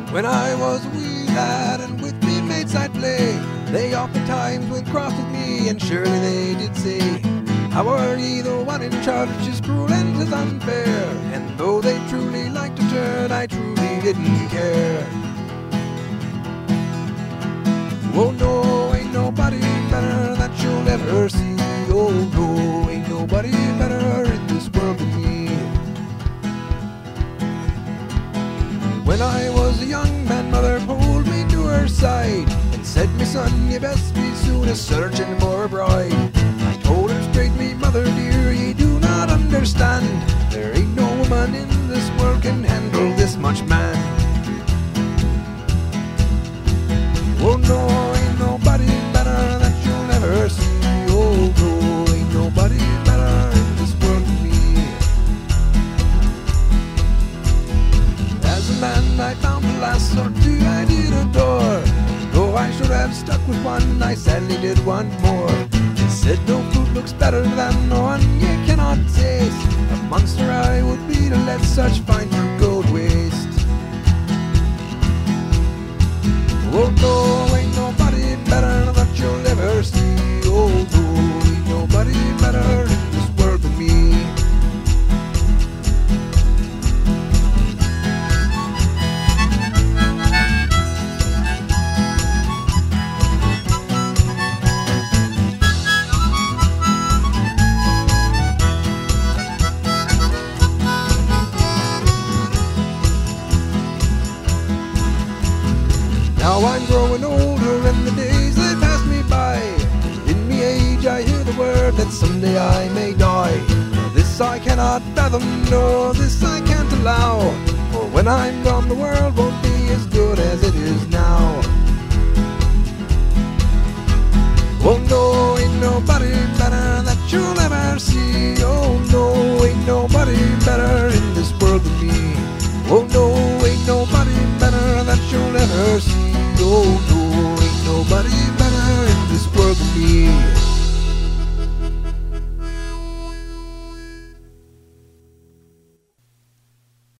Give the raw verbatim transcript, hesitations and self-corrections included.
When I was a wee lad and with me mates I'd play, they oftentimes went cross with me, and surely they did say, how are ye the one in charge, is cruel and 'tis unfair. And though they truly liked to turn, I truly didn't care. Oh no, ain't nobody better that you'll ever see. Oh no, ain't nobody better in this world than me. When I was a young man, mother pulled me to her side and said, "Me son, you best be soon a searching for a bride." I told her straight, "Me mother dear, ye do not understand. There ain't no woman in this world can handle this much man." Oh no, ain't nobody better that you'll ever see. Oh no, ain't nobody better in this world than me. As a man I found a lass or two I did adore. Though I should have stuck with one, I sadly did want more. They said no food looks better than one you cannot taste. A monster I would be to let such fine fruit go to waste. Oh no, ain't nobody better that you'll ever see. Oh no, ain't nobody better in this world than me. Now I'm growing older and the days they pass me by. In me age I hear the word that someday I may die. This I cannot fathom, no, this I can't allow. For when I'm gone the world won't be as good as it is now. Oh no, ain't nobody better that you'll ever see. Oh no, ain't nobody better in this world than me. Oh no, ain't nobody better that you'll ever see. Oh